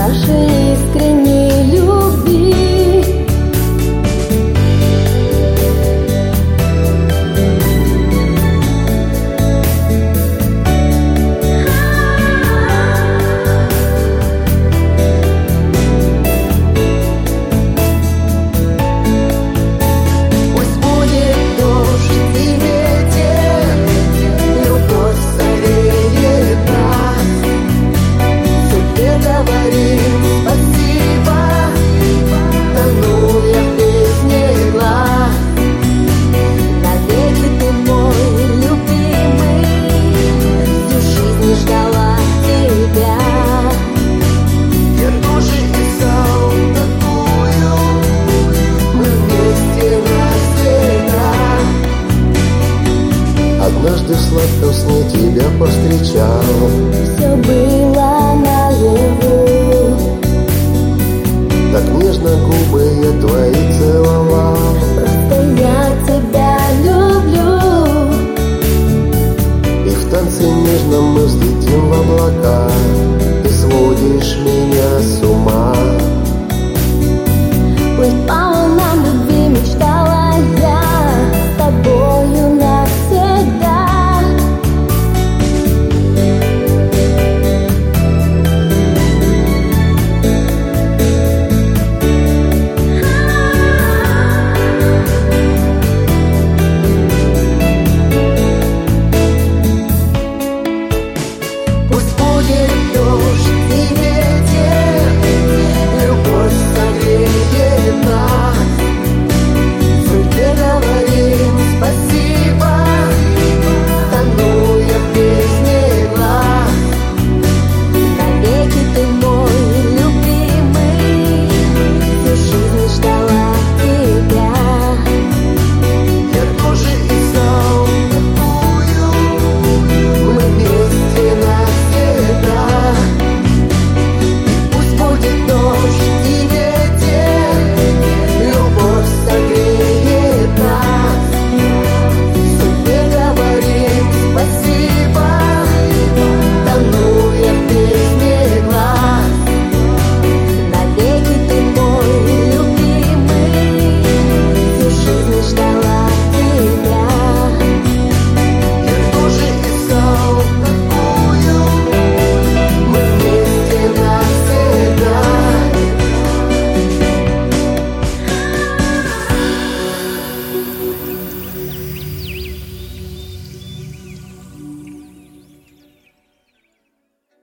нашей искренней любви. Пусть будет дождь и ветер, любовь заверит нас. Тебе говорим спасибо, тону я в песне глаз. Навеки ты мой любимый, всю жизнь ждала тебя. Я тоже искал такую, мы вместе навсегда. Однажды в сладком сне тебя повстречал. Все было наяву, Так нежно губы я твои целовал. просто я тебя люблю. И в танце нежном мы взлетим в облака. Ты сводишь меня с ума.